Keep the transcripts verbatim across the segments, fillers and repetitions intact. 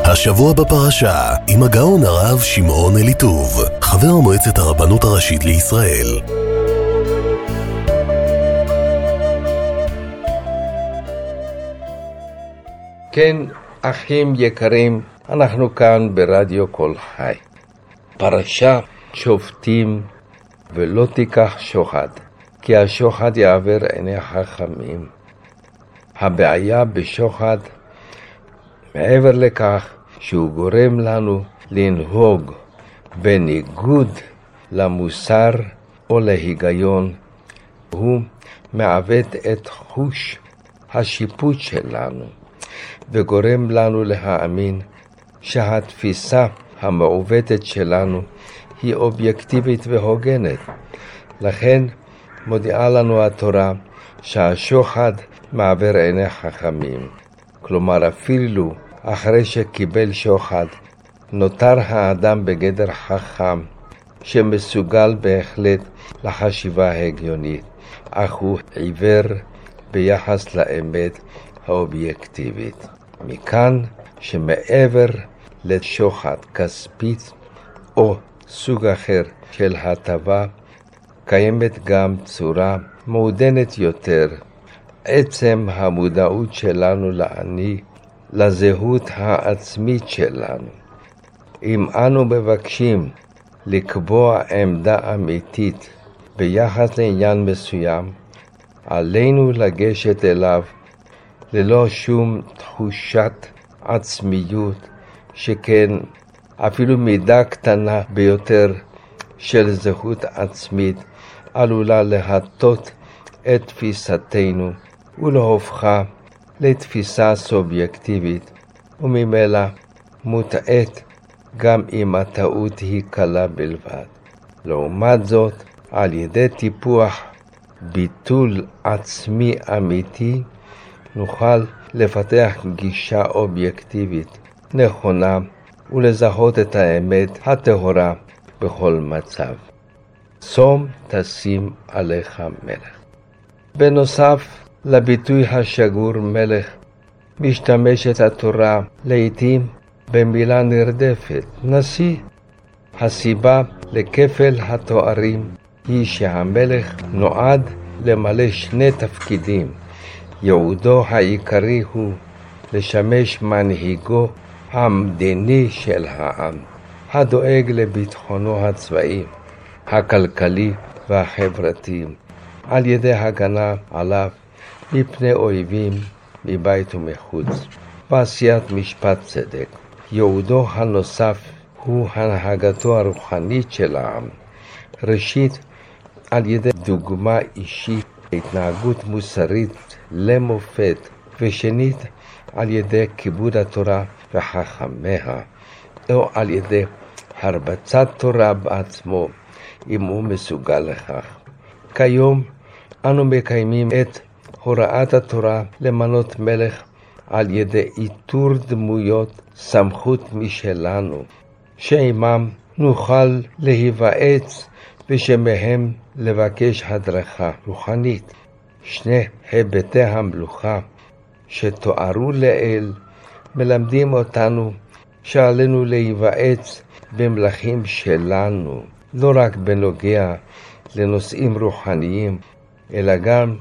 השבוע בפרשה, עם הגאון הרב שמעון אליטוב, חבר מועצת הרבנות הראשית לישראל. כן, אחים יקרים, אנחנו כאן ברדיו כל חי. פרשה שופטים ולא תיקח שוחד, כי השוחד יעבר עיני חכמים. הבעיה בשוחד, מעבר לכך שהוא גורם לנו לנהוג בניגוד למוסר או להיגיון, הוא מעוות את חוש השיפוט שלנו וגורם לנו להאמין שהתפיסה המעוותת שלנו היא אובייקטיבית והוגנת. לכן מודיעה לנו התורה שהשוחד מעבר עיני חכמים. כלומר, אפילו אחרי שקיבל שוחד, נותר האדם בגדר חכם שמסוגל בהחלט לחשיבה הגיונית, אך הוא עיוור ביחס לאמת האובייקטיבית. מכאן שמעבר לשוחד כספית או סוג אחר של הטבה, קיימת גם צורה מעודנת יותר, עצם המודעות שלנו לעני, לזהות העצמית שלנו. אם אנו מבקשים לקבוע עמדה אמיתית ביחס לעניין מסוים, עלינו לגשת אליו ללא שום תחושת עצמיות, שכן אפילו מידה קטנה ביותר של זהות עצמית עלולה להטות את תפיסתנו ולהופכה לתפיסה סובייקטיבית, וממילא מוטעית גם אם הטעות היא קלה בלבד. לעומת זאת, על ידי טיפוח ביטול עצמי אמיתי, נוכל לפתח גישה אובייקטיבית נכונה ולזהות את האמת הטהורה בכל מצב. שום תשים עליך מלך. בנוסף לביטוי השגור מלך, משתמשת התורה לעתים במילה נרדפת, נשיא. הסיבה לכפל התוארים היא שהמלך נועד למלא שני תפקידים. ייעודו העיקרי הוא לשמש מנהיגו המדיני של העם, הדואג לביטחונו הצבאי, הכלכלי והחברתי, על ידי הגנה עליו מפני אויבים מבית ומחוץ, ועשיית משפט צדק. ייעודו הנוסף הוא הנהגתו הרוחנית של העם, ראשית על ידי דוגמה אישית, התנהגות מוסרית למופת, ושנית על ידי כיבוד התורה וחכמיה, או על ידי הרבצת תורה בעצמו, אם הוא מסוגל לכך. כיום אנו מקיימים את הוראת התורה למנות מלך על ידי איתור דמויות סמכות משלנו, שעימם נוכל להיוועץ ושמהם לבקש הדרכה רוחנית. שני היבטי המלוכה שתוארו לעיל מלמדים אותנו שעלינו להיוועץ במלכים שלנו, לא רק בנוגע לנושאים רוחניים, אלא גם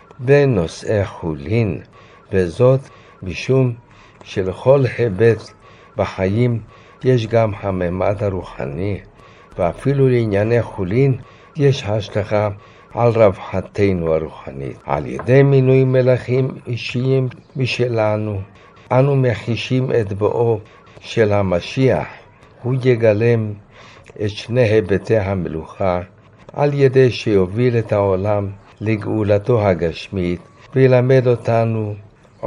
בנושאי חולין, וזאת משום שלכל היבט בחיים יש גם הממד הרוחני, ואפילו לענייני חולין יש השלכה על רווחתנו הרוחנית. על ידי מינוי מלכים אישיים משלנו, אנו מחישים את בואו של המשיח. הוא יגלם את שני היבטי המלוכה על ידי שיוביל את העולם לגאולתו הגשמית, וילמד אותנו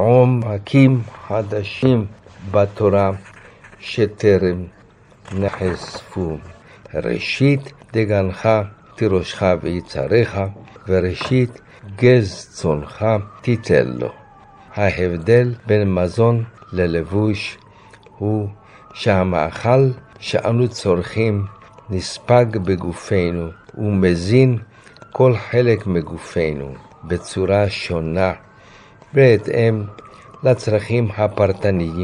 עומקים חדשים בתורה שטרם נחשפו. ראשית דגנך תירושך ויצריך, וראשית גז צונך תיתן לו. ההבדל בין מזון ללבוש הוא שהמאכל שאנו צורכים נספג בגופנו ומזין כל חלק מגופנו בצורה שונה בהתאם לצרכים הפרטניים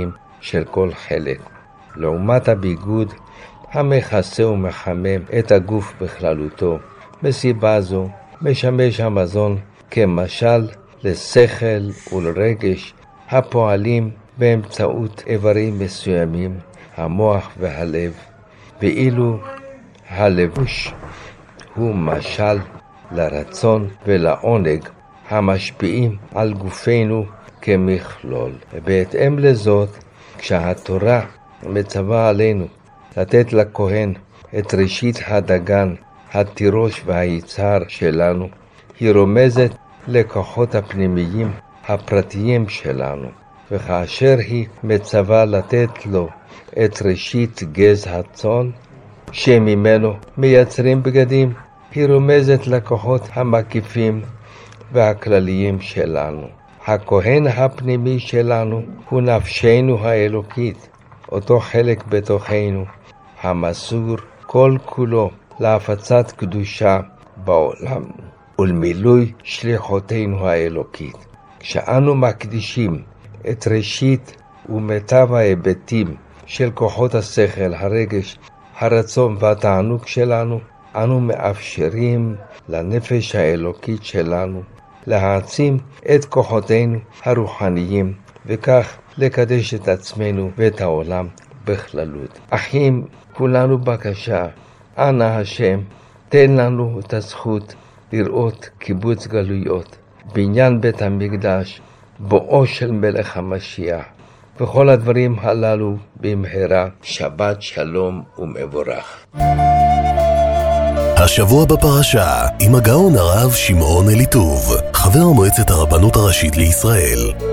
של כל חלק, לעומת הביגוד המכסה ומחמם את הגוף בכללותו. מסיבה זו משמש המזון כמשל לשכל ולרגש הפועלים באמצעות איברים מסוימים, המוח והלב, ואילו הלבוש הוא משל לרצון ולעונג המשפיעים על גופנו כמכלול. בהתאם לזאת, כשהתורה מצווה עלינו לתת לכהן את ראשית הדגן, התירוש והיצהר שלנו, היא רומזת לכוחות הפנימיים הפרטיים שלנו, וכאשר היא מצווה לתת לו את ראשית גז הצאן שממנו מייצרים בגדים, היא רומזת לכוחות המקיפים והכלליים שלנו. הכהן הפנימי שלנו הוא נפשנו האלוקית, אותו חלק בתוכנו, המסור כל כולו להפצת קדושה בעולם ולמילוי שליחותנו האלוקית. כשאנו מקדישים את ראשית ומיטב ההיבטים של כוחות השכל, הרגש, הרצון והתענוג שלנו, אנו מאפשרים לנפש האלוקית שלנו להעצים את כוחותינו הרוחניים, וכך לקדש את עצמנו ואת העולם בכללות. אחים, כולנו בקשה, אנא השם, תן לנו את הזכות לראות קיבוץ גלויות, בניין בית המקדש, בואו של מלך המשיח, וכל הדברים הללו במהרה. שבת שלום ומבורך. השבוע בפרשה עם הגאון הרב שמעון אליטוב, חבר מועצת הרבנות הראשית לישראל.